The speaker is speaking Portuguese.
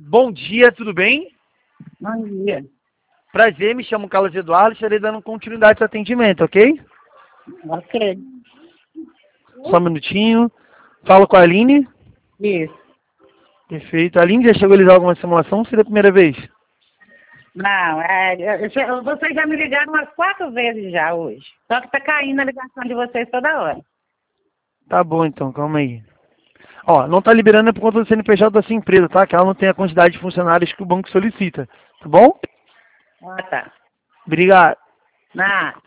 Bom dia, tudo bem? Bom dia. Prazer, me chamo Carlos Eduardo, estarei dando continuidade ao atendimento, ok? Ok. Só um minutinho. Falo com a Aline. Isso. Perfeito. A Aline já chegou a realizar alguma simulação ou seria a primeira vez? Não, vocês já me ligaram umas 4 vezes já hoje. Só que tá caindo a ligação de vocês toda hora. Tá bom então, calma aí. Ó, não tá liberando é por conta do CNPJ da sua empresa, tá? Que ela não tem a quantidade de funcionários que o banco solicita, tá bom? Ah, tá. Obrigado. Nada.